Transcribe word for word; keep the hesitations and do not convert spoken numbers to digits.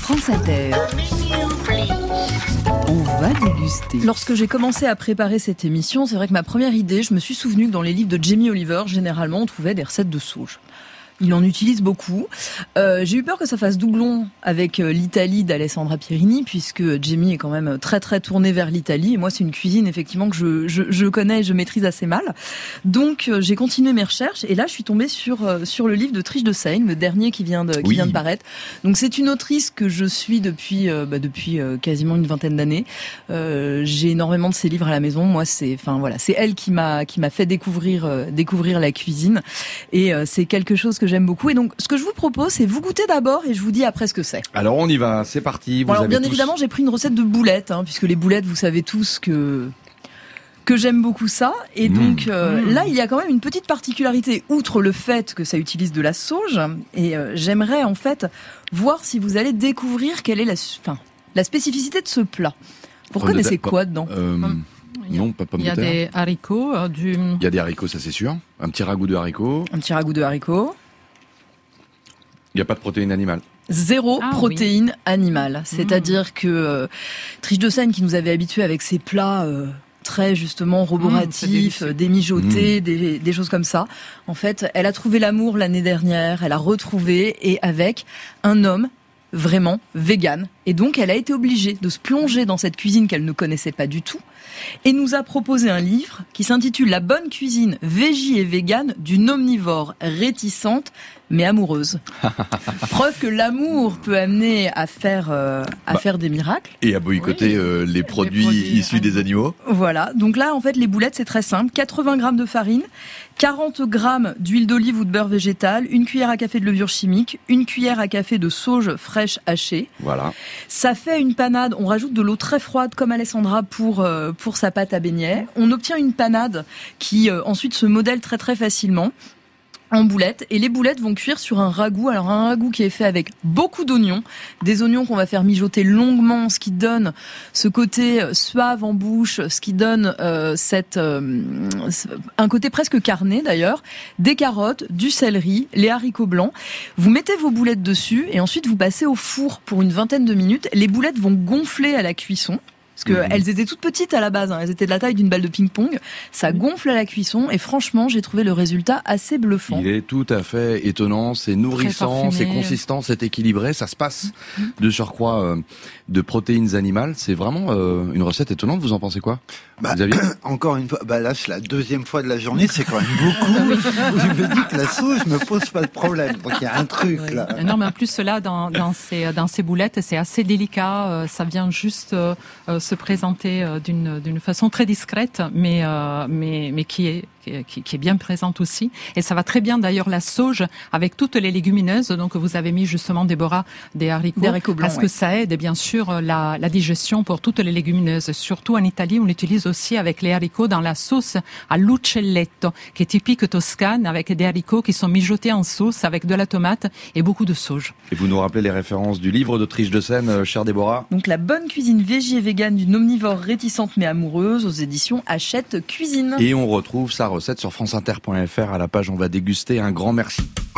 France Inter. On va déguster. Lorsque j'ai commencé à préparer cette émission, c'est vrai que ma première idée, je me suis souvenu que dans les livres de Jamie Oliver, généralement, on trouvait des recettes de sauge. Il en utilise beaucoup. Euh, j'ai eu peur que ça fasse doublon avec euh, l'Italie d'Alessandra Pierini, puisque Jamie est quand même très très tourné vers l'Italie. Et moi, c'est une cuisine effectivement que je, je, je connais et je maîtrise assez mal. Donc, euh, j'ai continué mes recherches et là, je suis tombée sur euh, sur le livre de Trish de Seine, le dernier qui vient de qui oui. vient de paraître. Donc, c'est une autrice que je suis depuis euh, bah, depuis euh, quasiment une vingtaine d'années. Euh, j'ai énormément de ses livres à la maison. Moi, c'est enfin voilà, c'est elle qui m'a qui m'a fait découvrir euh, découvrir la cuisine et euh, c'est quelque chose que que j'aime beaucoup. Et donc, ce que je vous propose, c'est vous goûter d'abord et je vous dis après ce que c'est. Alors, on y va. C'est parti. Vous bon, alors, avez bien tous... évidemment, j'ai pris une recette de boulettes, hein, puisque les boulettes, vous savez tous que que j'aime beaucoup ça. Et mmh. donc, euh, mmh. là, il y a quand même une petite particularité, outre le fait que ça utilise de la sauge. Et euh, j'aimerais, en fait, voir si vous allez découvrir quelle est la, enfin, la spécificité de ce plat. Vous Pomme reconnaissez de terre, quoi dedans euh, hum. Non, pas pomme de terre. Il y a des haricots. Euh, du... Il y a des haricots, ça c'est sûr. Un petit ragoût de haricots. Un petit ragoût de haricots. Il n'y a pas de protéines animales. Zéro ah, protéine oui. animale. C'est-à-dire mmh. que euh, Trish de Seine, qui nous avait habitués avec ses plats euh, très justement roboratifs, mmh, des mijotés, mmh. des, des choses comme ça, en fait, elle a trouvé l'amour l'année dernière, elle a retrouvé, et avec un homme vraiment vegan. Et donc, elle a été obligée de se plonger dans cette cuisine qu'elle ne connaissait pas du tout et nous a proposé un livre qui s'intitule « La bonne cuisine végé et végane d'une omnivore réticente mais amoureuse ». Preuve que l'amour peut amener à faire, euh, à bah, faire des miracles. Et à boycotter oui. euh, les, produits les produits issus des animaux. Voilà. Donc là, en fait, les boulettes, c'est très simple. quatre-vingts grammes de farine, quarante grammes d'huile d'olive ou de beurre végétal, une cuillère à café de levure chimique, une cuillère à café de sauge fraîche hachée. Voilà. Ça fait une panade. On rajoute de l'eau très froide comme Alessandra pour euh, pour sa pâte à beignets. On obtient une panade qui euh, ensuite se modèle très très facilement en boulettes, et les boulettes vont cuire sur un ragoût. Alors un ragoût qui est fait avec beaucoup d'oignons, des oignons qu'on va faire mijoter longuement, ce qui donne ce côté suave en bouche, ce qui donne euh, cette euh, un côté presque carné d'ailleurs, des carottes, du céleri, les haricots blancs. Vous mettez vos boulettes dessus et ensuite vous passez au four pour une vingtaine de minutes. Les boulettes vont gonfler à la cuisson. Parce qu'elles mmh. étaient toutes petites à la base, hein. Elles étaient de la taille d'une balle de ping-pong. Ça gonfle à la cuisson et franchement, j'ai trouvé le résultat assez bluffant. Il est tout à fait étonnant, c'est nourrissant, c'est consistant, c'est équilibré. Ça se passe mmh. de surcroît euh, de protéines animales. C'est vraiment euh, une recette étonnante. Vous en pensez quoi, bah, Xavier ? Encore une fois, bah là c'est la deuxième fois de la journée, c'est quand même beaucoup. Je me dis que la sauce me pose pas de problème. Donc il y a un truc oui. là. Non, mais en plus là, dans, dans ces dans ces boulettes, c'est assez délicat. Euh, ça vient juste euh, se présenter euh, d'une d'une façon très discrète, mais euh, mais mais qui est qui, qui est bien présente aussi. Et ça va très bien d'ailleurs la sauge avec toutes les légumineuses. Donc vous avez mis justement, Déborah, des haricots, des haricots blancs, parce ouais. que ça aide bien sûr la, la digestion pour toutes les légumineuses. Surtout en Italie, on l'utilise aussi avec les haricots dans la sauce à l'uccelletto, qui est typique toscane, avec des haricots qui sont mijotés en sauce avec de la tomate et beaucoup de sauge. Et vous nous rappelez les références du livre de Trish de Seine, euh, chère Déborah ? Donc la bonne cuisine végé et végane d'une omnivore réticente mais amoureuse, aux éditions Hachette Cuisine. Et on retrouve ça recette sur franceinter point f r à la page On va déguster. Un grand merci.